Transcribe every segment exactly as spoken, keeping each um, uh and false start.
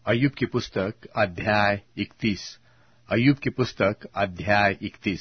अय्यूब की पुस्तक अध्याय इकतीस। अय्यूब की पुस्तक अध्याय इकतीस।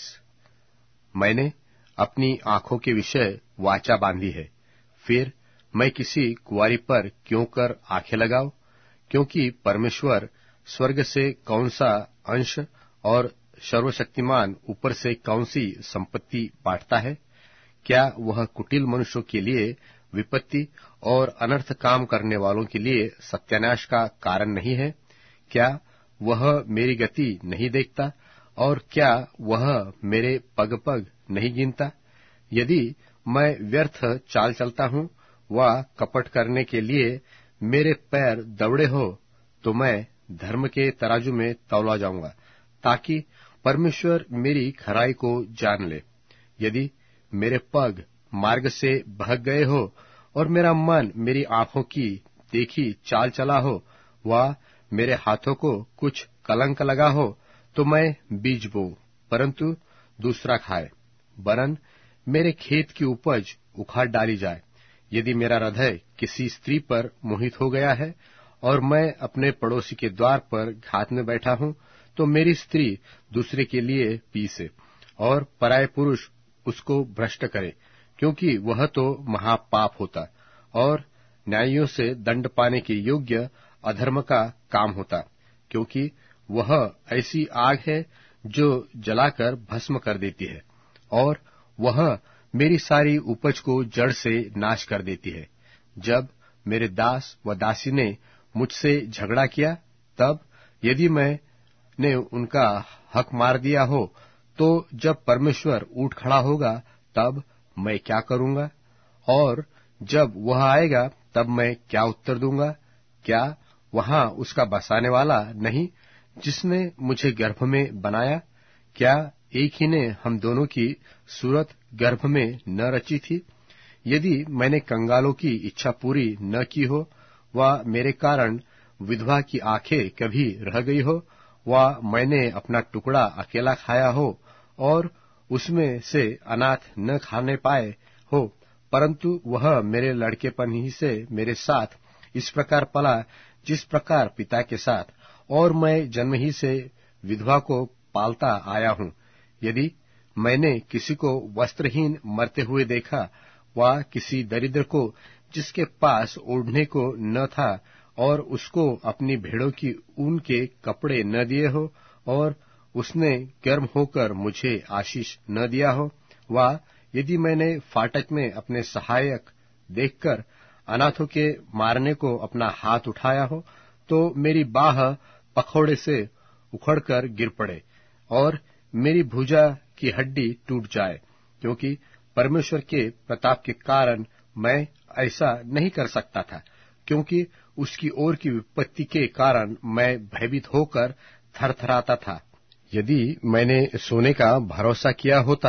मैंने अपनी आंखों के विषय वाचा बांधी है, फिर मैं किसी कुंवारी पर क्यों कर आंखें लगाऊं? क्योंकि परमेश्वर स्वर्ग से कौन सा अंश और सर्वशक्तिमान ऊपर से कौन सी संपत्ति बांटता है? क्या वह कुटिल मनुष्यों के लिए विपत्ति और अनर्थ काम करने वालों के लिए सत्यानाश का कारण नहीं है? क्या वह मेरी गति नहीं देखता और क्या वह मेरे पग पग नहीं गिनता? यदि मैं व्यर्थ चाल चलता हूँ व कपट करने के लिए मेरे पैर दौड़े हो, तो मैं धर्म के तराजू में तौला जाऊंगा, ताकि परमेश्वर मेरी खराई को जान ले। यदि मेरे पग मार्ग से भग गए हो और मेरा मन मेरी आंखों की देखी चाल चला हो व मेरे हाथों को कुछ कलंक लगा हो, तो मैं बीज बोऊं, परंतु दूसरा खाए, वरन मेरे खेत की उपज उखाड़ डाली जाए। यदि मेरा हृदय किसी स्त्री पर मोहित हो गया है और मैं अपने पड़ोसी के द्वार पर घात में बैठा हूं, तो मेरी स्त्री दूसरे के लिए पीसे और पराये पुरुष उसको भ्रष्ट करे, क्योंकि वह तो महापाप होता और न्यायियों से दंड पाने के योग्य अधर्म का काम होता, क्योंकि वह ऐसी आग है जो जलाकर भस्म कर देती है और वह मेरी सारी उपज को जड़ से नाश कर देती है। जब मेरे दास व दासी ने मुझसे झगड़ा किया, तब यदि मैंने उनका हक मार दिया हो, तो जब परमेश्वर उठ खड़ा होगा तब मैं क्या करूंगा? और जब वह आएगा तब मैं क्या उत्तर दूंगा? क्या वहां उसका बसाने वाला नहीं, जिसने मुझे गर्भ में बनाया? क्या एक ही ने हम दोनों की सूरत गर्भ में न रची थी? यदि मैंने कंगालों की इच्छा पूरी न की हो व मेरे कारण विधवा की आंखें कभी रह गई हो व मैंने अपना टुकड़ा अकेला खाया हो और उसमें से अनाथ न खाने पाए हो, परंतु वह मेरे लड़केपन ही से मेरे साथ इस प्रकार पला जिस प्रकार पिता के साथ, और मैं जन्म ही से विधवा को पालता आया हूँ। यदि मैंने किसी को वस्त्रहीन मरते हुए देखा व किसी दरिद्र को जिसके पास ओढ़ने को न था और उसको अपनी भेड़ों की ऊन के कपड़े न दिए हो और उसने गर्म होकर मुझे आशीष न दिया हो, व यदि मैंने फाटक में अपने सहायक देखकर अनाथों के मारने को अपना हाथ उठाया हो, तो मेरी बाह पखौड़े से उखड़कर गिर पड़े और मेरी भुजा की हड्डी टूट जाए, क्योंकि परमेश्वर के प्रताप के कारण मैं ऐसा नहीं कर सकता था, क्योंकि उसकी ओर की विपत्ति के कारण मैं भयभीत होकर थरथराता था। यदि मैंने सोने का भरोसा किया होता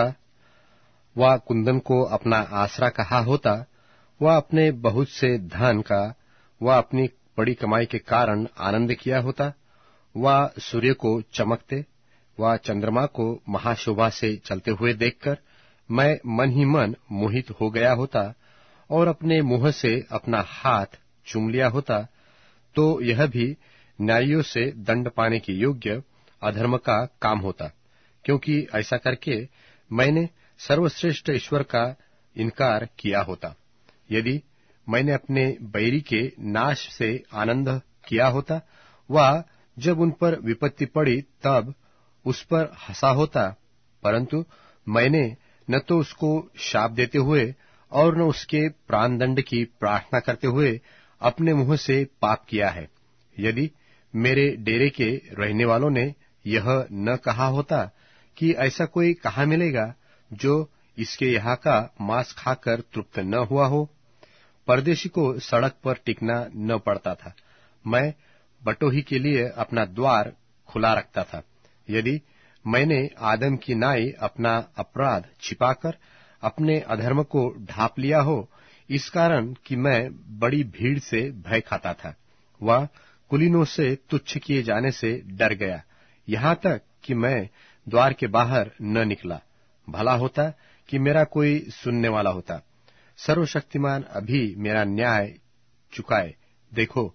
व कुंदन को अपना आसरा कहा होता व अपने बहुत से धन का व अपनी बड़ी कमाई के कारण आनंद किया होता व सूर्य को चमकते व चंद्रमा को महाशोभा से चलते हुए देखकर मैं मन ही मन मोहित हो गया होता और अपने मुंह से अपना हाथ चूम लिया होता, तो यह भी न्यायियों से दंड पाने के योग्य अधर्म का काम होता, क्योंकि ऐसा करके मैंने सर्वश्रेष्ठ ईश्वर का इनकार किया होता। यदि मैंने अपने बैरी के नाश से आनंद किया होता व जब उन पर विपत्ति पड़ी तब उस पर हंसा होता, परंतु मैंने न तो उसको शाप देते हुए और न उसके प्राण दंड की प्रार्थना करते हुए अपने मुंह से पाप किया है। यदि मेरे डेरे के रहने वालों ने यह न कहा होता कि ऐसा कोई कहाँ मिलेगा जो इसके यहाँ का मांस खाकर तृप्त न हुआ हो, परदेशी को सड़क पर टिकना न पड़ता था, मैं बटोही के लिए अपना द्वार खुला रखता था। यदि मैंने आदम की नाई अपना अपराध छिपाकर अपने अधर्म को ढांप लिया हो, इस कारण कि मैं बड़ी भीड़ से भय खाता था व कुलीनों से तुच्छ किए जाने से डर गया, यहाँ तक कि मैं द्वार के बाहर न निकला। भला होता कि मेरा कोई सुनने वाला होता। सर्वशक्तिमान अभी मेरा न्याय चुकाए। देखो,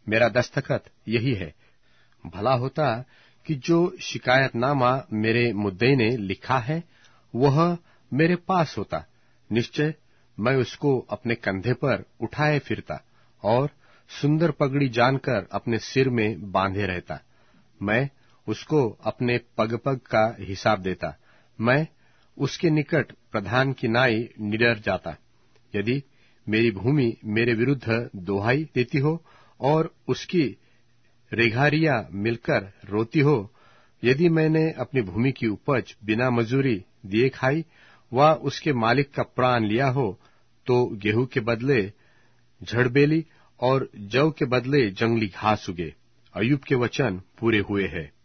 मेरा दस्तखत यही है। भला होता कि जो शिकायतनामा मेरे मुद्दई ने लिखा है वह मेरे पास होता, निश्चय मैं उसको अपने कंधे पर उठाए फिरता और सुंदर पगड़ी जानकर अपने सिर में बांधे रहता। मैं उसको अपने पग पग का हिसाब देता। मैं उसके निकट प्रधान की नाई निडर जाता। यदि मेरी भूमि मेरे विरुद्ध दोहाई देती हो और उसकी रेघारियां मिलकर रोती हो, यदि मैंने अपनी भूमि की उपज बिना मजूरी दिए खाई व उसके मालिक का प्राण लिया हो, तो गेहूं के बदले झड़बेली और जौ के बदले जंगली घास उगे। अय्यूब के वचन पूरे हुए हैं।